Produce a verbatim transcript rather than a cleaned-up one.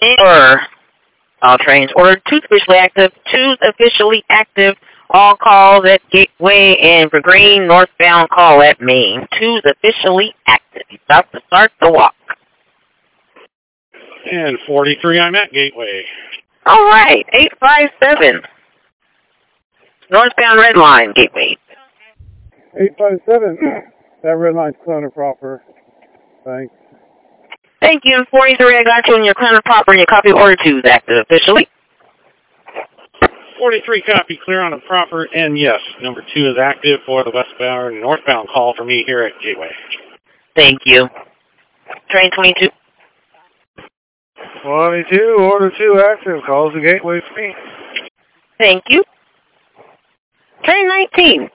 Or all trains order two officially active, two officially active. All calls at Gateway and for green northbound call at Main. Two's officially active. You stop to start the walk. And forty-three, I'm at Gateway. All right, eight five seven. Northbound red line, Gateway. eight five seven. That red line's clear proper. Thanks. Thank you. And forty-three, I got you in your clear proper and your copy order two is active officially. forty-three, copy, clear on the proper, and yes, number two is active for the westbound northbound call for me here at Gateway. Thank you. Train twenty-two. twenty-two, order two active, calls the Gateway for me. Thank you. Train nineteen.